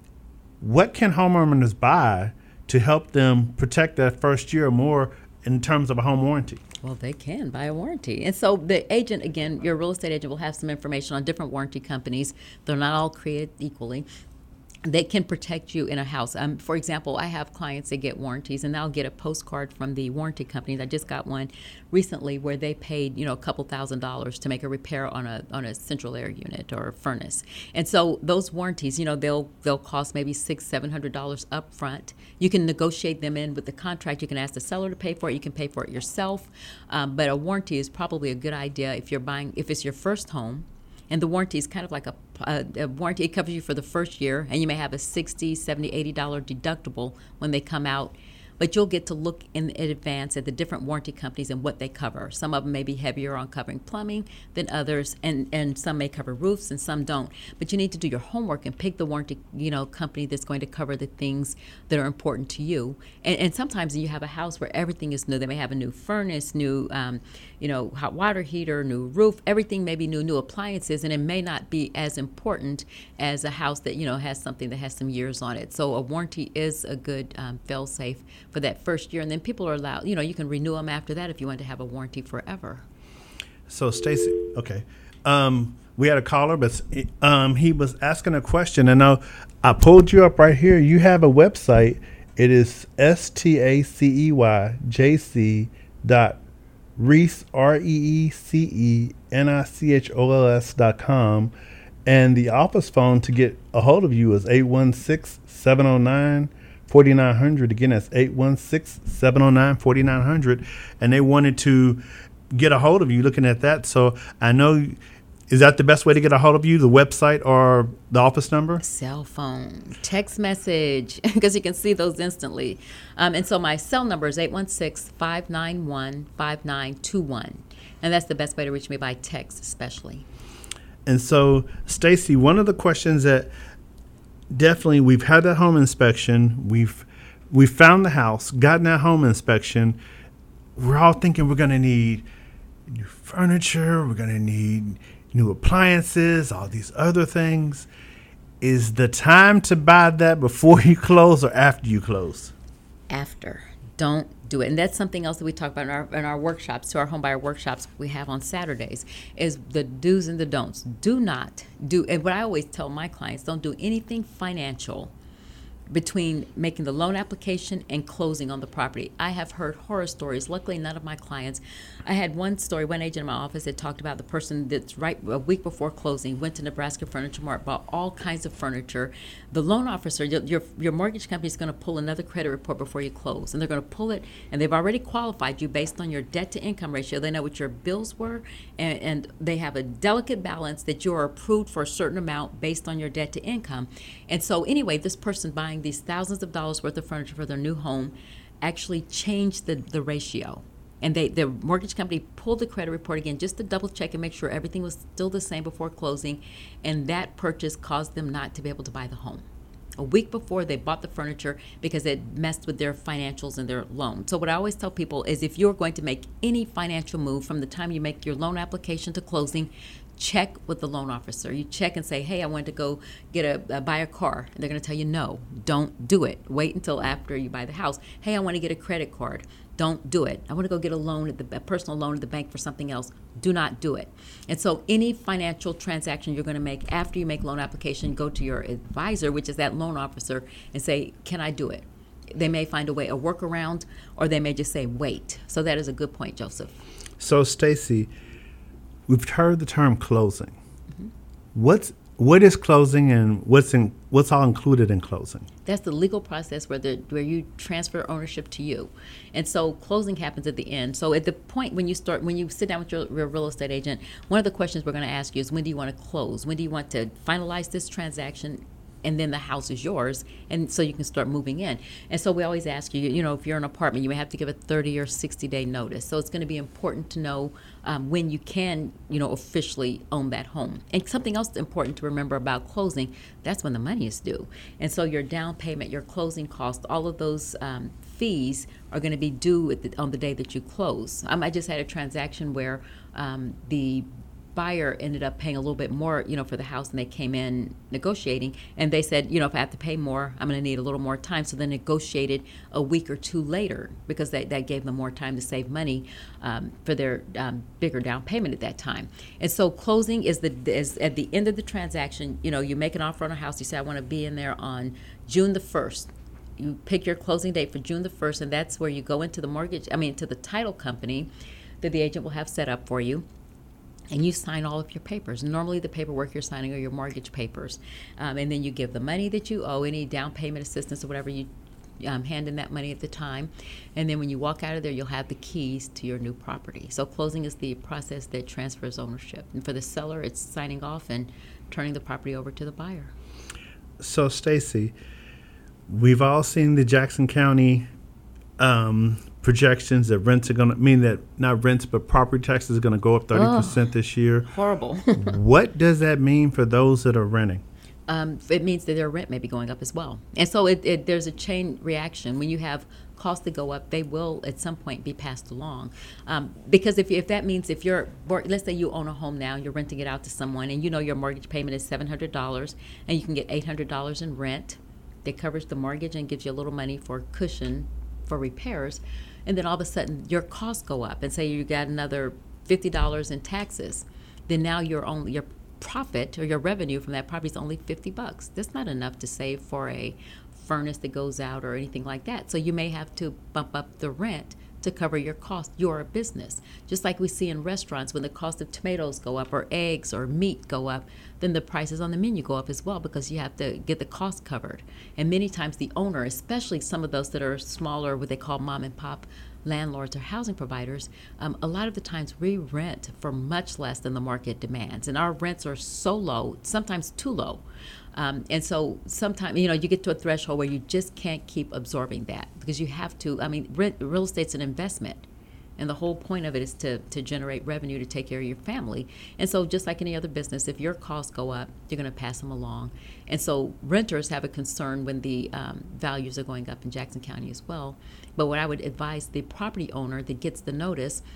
what can homeowners buy to help them protect that first year or more in terms of a home warranty? Well, they can buy a warranty. And so the agent, again, your real estate agent will have some information on different warranty companies. They're not all created equally. They can protect you in a house. Um, for example, I have clients that get warranties, and they'll get a postcard from the warranty company. I just got one recently where they paid, you know, a couple thousand dollars to make a repair on a on a central air unit or a furnace. And so those warranties, you know, they'll they'll cost maybe six, seven hundred dollars up front. You can negotiate them in with the contract. You can ask the seller to pay for it. You can pay for it yourself. Um, but a warranty is probably a good idea if you're buying if it's your first home. And the warranty is kind of like a, a, a warranty. It covers you for the first year, and you may have a sixty, seventy, eighty dollars deductible when they come out. But you'll get to look in, in advance at the different warranty companies and what they cover. Some of them may be heavier on covering plumbing than others, and, and some may cover roofs and some don't. But you need to do your homework and pick the warranty, you know, company that's going to cover the things that are important to you. And, and sometimes you have a house where everything is new. They may have a new furnace, new, um, you know, hot water heater, new roof. Everything may be new, new appliances, and it may not be as important as a house that, you know, has something that has some years on it. So a warranty is a good um, fail-safe for that first year, and then people are allowed, you know, you can renew them after that if you want to have a warranty forever. So Stacy, okay, um, we had a caller, but um, he was asking a question, and now I pulled you up right here. You have a website. It is S T A C E Y J C dot Reece, R E E C E N I C H O L S dot com, and the office phone to get a hold of you is eight one six, seven oh nine, forty-nine hundred. Again, that's eight one six, seven oh nine, forty-nine hundred. And they wanted to get a hold of you looking at that. So I know, is that the best way to get a hold of you, the website or the office number? Cell phone, text message, because you can see those instantly. Um, and so my cell number is eight one six, five nine one, five nine two one. And that's the best way to reach me by text especially. And so, Stacy, one of the questions that definitely, we've had that home inspection. We've we found the house, gotten that home inspection. We're all thinking we're going to need new furniture. We're going to need new appliances, all these other things. Is the time to buy that before you close or after you close? After. Don't do it. And that's something else that we talk about in our in our workshops, to our home buyer workshops we have on Saturdays, is the do's and the don'ts. Do not do, and what I always tell my clients, don't do anything financial between making the loan application and closing on the property. I have heard horror stories. Luckily, none of my clients. I had one story, one agent in my office that talked about the person that's right a week before closing, went to Nebraska Furniture Mart, bought all kinds of furniture. The loan officer, your your mortgage company is going to pull another credit report before you close, and they're going to pull it, and they've already qualified you based on your debt to income ratio. They know what your bills were, and, and they have a delicate balance that you're approved for a certain amount based on your debt to income. And so anyway, this person buying these thousands of dollars worth of furniture for their new home actually changed the, the ratio. And they the mortgage company pulled the credit report again just to double check and make sure everything was still the same before closing. And that purchase caused them not to be able to buy the home. A week before they bought the furniture because it messed with their financials and their loan. So what I always tell people is if you're going to make any financial move from the time you make your loan application to closing, check with the loan officer. You check and say, hey, I want to go get a, uh, buy a car. And they're going to tell you, no, don't do it. Wait until after you buy the house. Hey, I want to get a credit card. Don't do it. I want to go get a loan at the a personal loan at the bank for something else. Do not do it. And so any financial transaction you're going to make after you make loan application, go to your advisor, which is that loan officer, and say, can I do it? They may find a way, a workaround, or they may just say, wait. So that is a good point, Joseph. So, Stacy, we've heard the term closing. Mm-hmm. What's What is closing, and what's in what's all included in closing? That's the legal process where the where you transfer ownership to you, and so closing happens at the end. So at the point when you start, when you sit down with your, your real estate agent, one of the questions we're going to ask you is, when do you want to close? When do you want to finalize this transaction? And then the house is yours, and so you can start moving in. And so we always ask you, you know, if you're in an apartment, you may have to give a thirty or sixty day notice. So it's going to be important to know um, when you can, you know, officially own that home. And something else important to remember about closing, that's when the money is due. And so your down payment, your closing costs, all of those um, fees are going to be due at the, on the day that you close. Um, I just had a transaction where um, the buyer ended up paying a little bit more, you know, for the house, and they came in negotiating, and they said, you know, if I have to pay more, I'm going to need a little more time. So they negotiated a week or two later, because that, that gave them more time to save money um, for their um, bigger down payment at that time. And so closing is the is at the end of the transaction. You know, you make an offer on a house. You say, I want to be in there on June the first. You pick your closing date for June the first, and that's where you go into the mortgage, I mean, to the title company that the agent will have set up for you. And you sign all of your papers. Normally the paperwork you're signing are your mortgage papers. Um, and then you give the money that you owe, any down payment assistance or whatever, you um, hand in that money at the time. And then when you walk out of there, you'll have the keys to your new property. So closing is the process that transfers ownership. And for the seller, it's signing off and turning the property over to the buyer. So, Stacy, we've all seen the Jackson County um, projections that rents are going to mean that not rents, but property taxes are going to go up thirty percent this year. Horrible. What does that mean for those that are renting? Um, it means that their rent may be going up as well. And so it, it, there's a chain reaction. When you have costs that go up, they will at some point be passed along. Um, because if, if that means if you're, let's say you own a home now, you're renting it out to someone, and you know your mortgage payment is seven hundred dollars, and you can get eight hundred dollars in rent that covers the mortgage and gives you a little money for cushion for repairs. And then all of a sudden your costs go up, and say you got another fifty dollars in taxes, then now your only your profit or your revenue from that property is only fifty bucks. That's not enough to save for a furnace that goes out or anything like that. So you may have to bump up the rent to cover your cost. You're a business. Just like we see in restaurants, when the cost of tomatoes go up or eggs or meat go up, then the prices on the menu go up as well, because you have to get the cost covered. And many times the owner, especially some of those that are smaller, what they call mom and pop landlords or housing providers, um, a lot of the times we rent for much less than the market demands. And our rents are so low, sometimes too low. Um, and so sometimes, you know, you get to a threshold where you just can't keep absorbing that, because you have to, I mean, rent, real estate's an investment. And the whole point of it is to, to generate revenue to take care of your family. And so just like any other business, if your costs go up, you're going to pass them along. And so renters have a concern when the um, values are going up in Jackson County as well. But what I would advise the property owner that gets the notice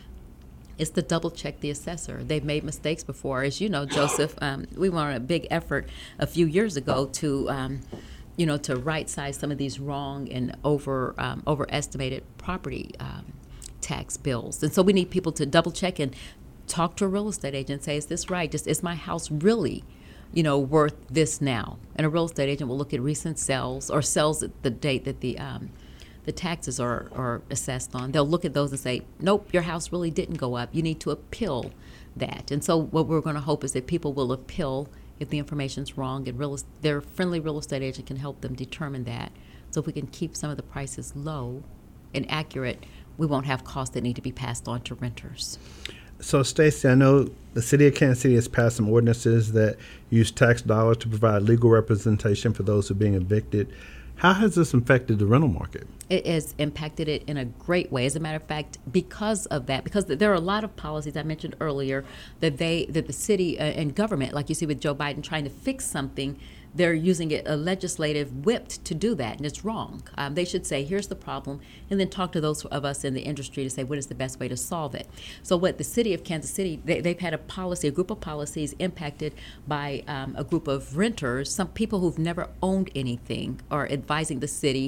is to double check the assessor. They've made mistakes before. As you know, Joseph, um, we went on a big effort a few years ago to um, you know, to right size some of these wrong and over um, overestimated property um tax bills. And so we need people to double check and talk to a real estate agent and say, is this right? Just, is my house really, you know, worth this now? And a real estate agent will look at recent sales or sales at the date that the um, the taxes are, are assessed on. They'll look at those and say, nope, your house really didn't go up. You need to appeal that. And so what we're going to hope is that people will appeal if the information's wrong, and real, their friendly real estate agent can help them determine that. So if we can keep some of the prices low and accurate, we won't have costs that need to be passed on to renters. So, Stacy, I know the city of Kansas City has passed some ordinances that use tax dollars to provide legal representation for those who are being evicted. How has this affected the rental market? It has impacted it in a great way. As a matter of fact, because of that, because there are a lot of policies I mentioned earlier that they, that the city uh, and government, like you see with Joe Biden trying to fix something, they're using it, a legislative whip to do that, and it's wrong. Um, they should say, here's the problem, and then talk to those of us in the industry to say, what is the best way to solve it? So what the city of Kansas City, they, they've had a policy, a group of policies impacted by um, a group of renters, some people who've never owned anything are advising the city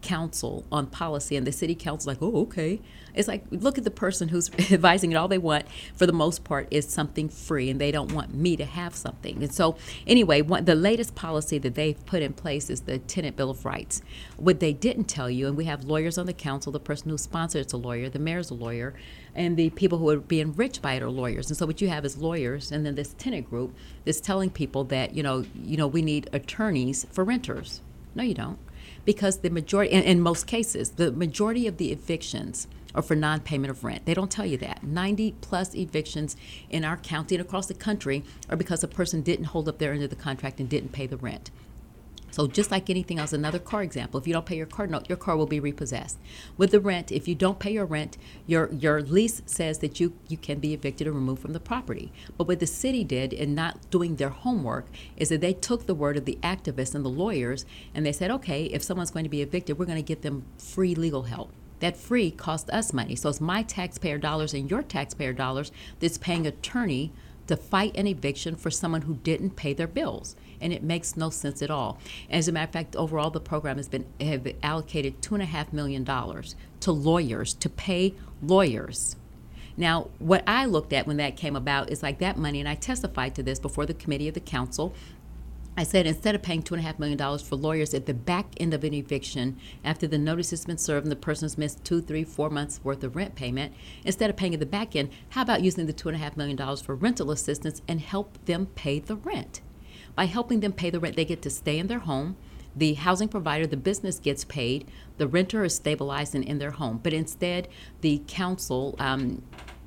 council on policy, and the city council's like, oh, okay. It's like, look at the person who's advising it. All they want, for the most part, is something free, and they don't want me to have something. And so, anyway, one, the latest policy that they've put in place is the Tenant Bill of Rights. What they didn't tell you, and we have lawyers on the council, the person who sponsored it's a lawyer, the mayor's a lawyer, and the people who would be enriched by it are lawyers. And so what you have is lawyers, and then this tenant group that's telling people that, you know, you know, we need attorneys for renters. No, you don't. Because the majority, in, in most cases, the majority of the evictions are for non-payment of rent. They don't tell you that. ninety plus evictions in our county and across the country are because a person didn't hold up their end of the contract and didn't pay the rent. So just like anything else, another car example, if you don't pay your car note, your car will be repossessed. With the rent, if you don't pay your rent, your your lease says that you, you can be evicted or removed from the property. But what the city did in not doing their homework is that they took the word of the activists and the lawyers, and they said, okay, if someone's going to be evicted, we're going to get them free legal help. That free cost us money. So it's my taxpayer dollars and your taxpayer dollars that's paying attorney to fight an eviction for someone who didn't pay their bills. And it makes no sense at all. As a matter of fact, overall, the program has been have allocated two and a half million dollars to lawyers to pay lawyers. Now, what I looked at when that came about is like that money, and I testified to this before the committee of the council. I said instead of paying two and a half million dollars for lawyers at the back end of an eviction, after the notice has been served and the person's missed two, three, four months worth of rent payment, instead of paying at the back end, how about using the two and a half million dollars for rental assistance and help them pay the rent? By helping them pay the rent, they get to stay in their home. The housing provider, the business, gets paid. The renter is stabilized and in their home. But instead, the council um,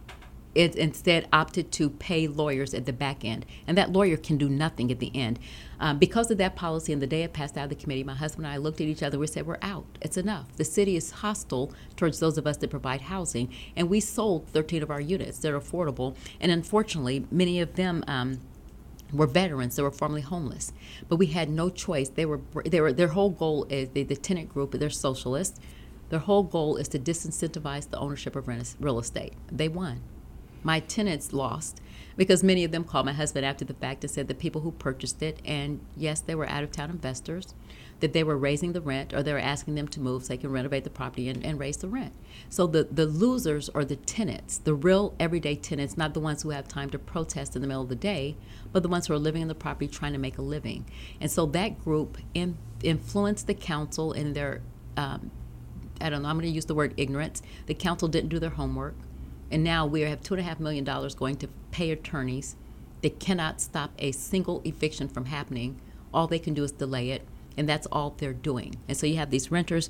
it instead opted to pay lawyers at the back end. And that lawyer can do nothing at the end. Um, because of that policy, and the day it passed out of the committee, my husband and I looked at each other. We said, we're out. It's enough. The city is hostile towards those of us that provide housing. And we sold thirteen of our units. They're affordable. And unfortunately, many of them um, were veterans that were formerly homeless. But we had no choice. They were, they were their whole goal is, the, the tenant group, they're socialists. Their whole goal is to disincentivize the ownership of real estate. They won. My tenants lost because many of them called my husband after the fact and said the people who purchased it, and yes, they were out-of-town investors, that they were raising the rent or they were asking them to move so they can renovate the property and, and raise the rent. So the, the losers are the tenants, the real everyday tenants, not the ones who have time to protest in the middle of the day, but the ones who are living in the property trying to make a living. And so that group in, influenced the council in their, um, I don't know, I'm going to use the word ignorance. The council didn't do their homework. And now we have two and a half million dollars going to pay attorneys that cannot stop a single eviction from happening. All they can do is delay it, and that's all they're doing. And so you have these renters,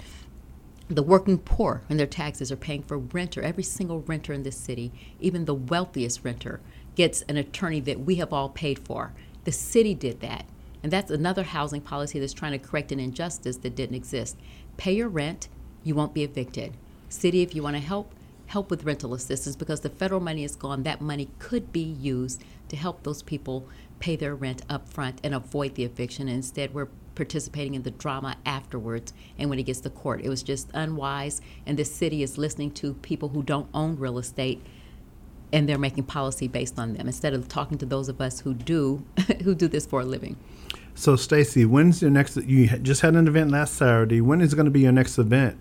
the working poor, and their taxes are paying for renter. Every single renter in this city, even the wealthiest renter, gets an attorney that we have all paid for. The city did that. And that's another housing policy that's trying to correct an injustice that didn't exist. Pay your rent, you won't be evicted. City, if you want to help, help with rental assistance, because the federal money is gone. That money could be used to help those people pay their rent up front and avoid the eviction. And instead, we're participating in the drama afterwards and when it gets to court. It was just unwise, and this city is listening to people who don't own real estate, and they're making policy based on them instead of talking to those of us who do who do this for a living. So, Stacey, when's your next? You just had an event last Saturday. When is going to be your next event?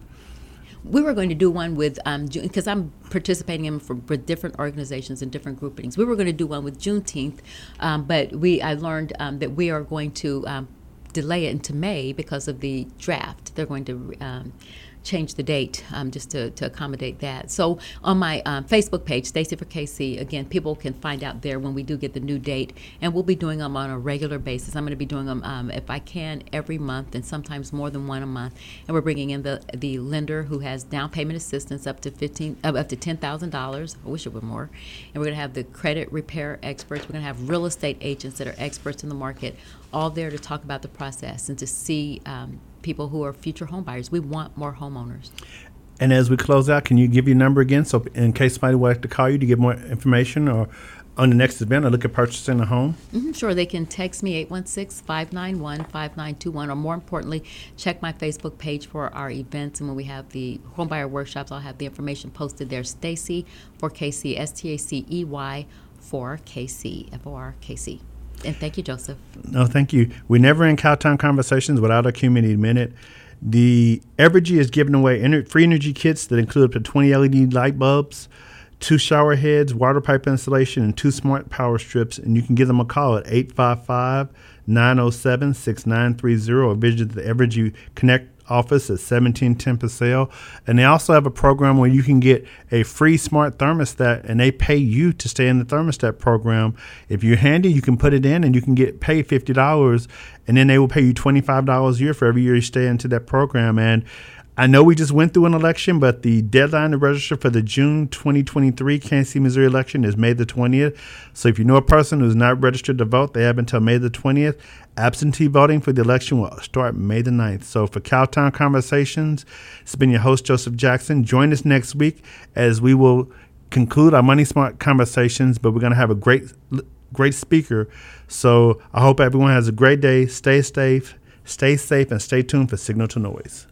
We were going to do one with, um, because I'm participating in for, for different organizations and different groupings. We were going to do one with Juneteenth, um, but we I learned um, that we are going to um, delay it into May because of the draft. They're going to um, change the date um, just to, to accommodate that. So on my um, Facebook page, Stacey for K C, again, people can find out there when we do get the new date, and we'll be doing them on a regular basis. I'm going to be doing them, um, if I can, every month, and sometimes more than one a month. And we're bringing in the the lender who has down payment assistance up to fifteen, uh, up to ten thousand dollars. I wish it were more. And we're going to have the credit repair experts. We're going to have real estate agents that are experts in the market, all there to talk about the process and to see um, people who are future home buyers. We want more homeowners. And as we close out, can you give your number again, so in case somebody would like to call you to get more information or on the next event or look at purchasing a home? Mm-hmm, sure. They can text me eight one six, five nine one, five nine two one, or more importantly, check my Facebook page for our events. And when we have the homebuyer workshops, I'll have the information posted there. Stacey for K C, S T A C E Y for K C, F O R K C. And thank you, Joseph. No, thank you. We never end Cowtown Conversations without a community minute. The Evergy is giving away ener- free energy kits that include up to twenty L E D light bulbs, two shower heads, water pipe installation, and two smart power strips. And you can give them a call at eight five five, nine oh seven, six nine three zero or visit the Evergy Connect office at seventeen ten Paseo. And they also have a program where you can get a free smart thermostat, and they pay you to stay in the thermostat program. If you're handy, you can put it in and you can get paid fifty dollars, and then they will pay you twenty-five dollars a year for every year you stay into that program. And I know we just went through an election, but the deadline to register for the June twenty twenty-three Kansas City, Missouri election is May the twentieth. So if you know a person who's not registered to vote, they have until May the twentieth. Absentee voting for the election will start May the ninth. So for Cowtown Conversations, it's been your host, Joseph Jackson. Join us next week as we will conclude our Money Smart conversations, but we're going to have a great, great speaker. So I hope everyone has a great day. Stay safe, stay safe, and stay tuned for Signal to Noise.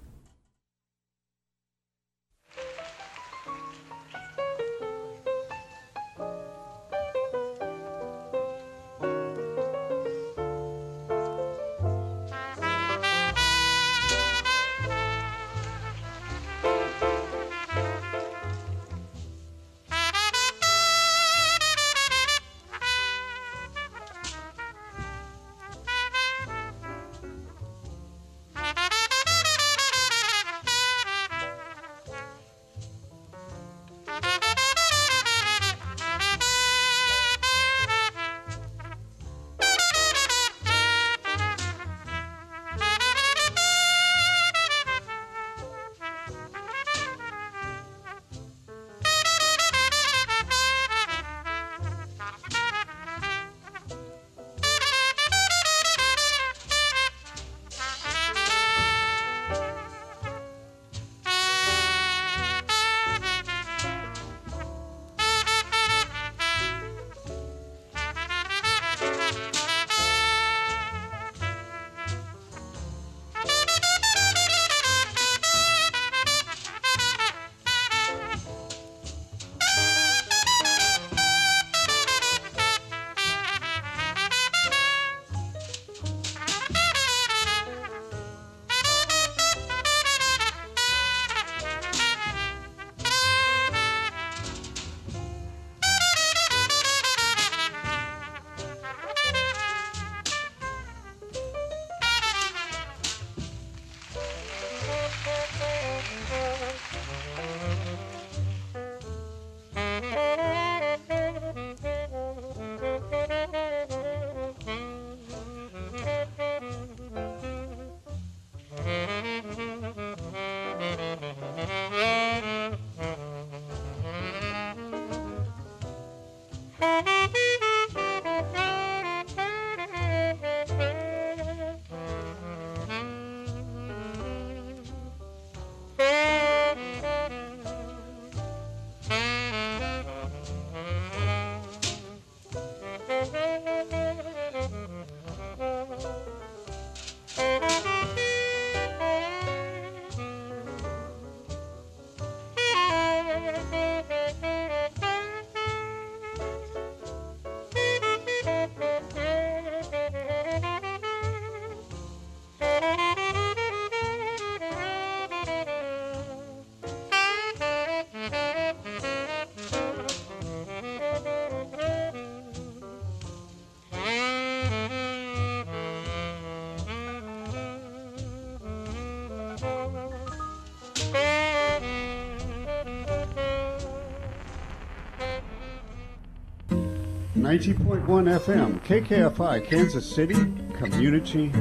ninety point one F M, K K F I, Kansas City, Community